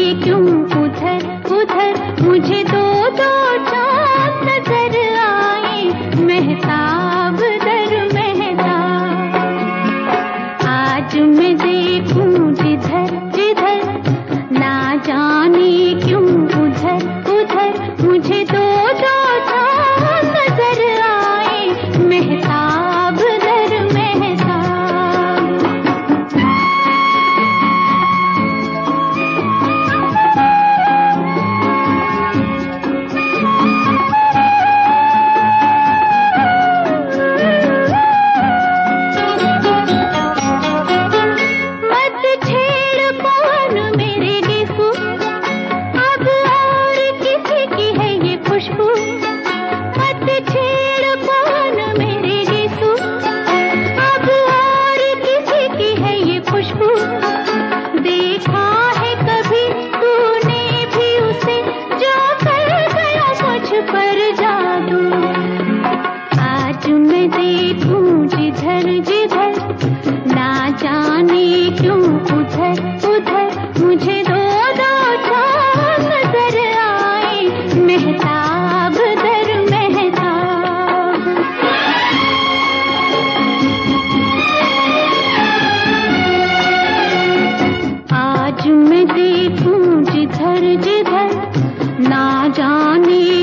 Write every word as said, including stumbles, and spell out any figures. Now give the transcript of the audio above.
क्यों उधर उधर मुझे दो दो चांद नजर आए, महताब दर महताब। आज मैं देखूं जिधर जिधर, ना जाने क्यों उधर उधर मुझे दो दो चांद नजर आए, महताब दर महताब। जिधर जिधर, ना जाने क्यों उधर उधर मुझे दो दो चांद नजर आए, महताब दर महताब। आज मैं देखूं जिधर जिधर, ना जाने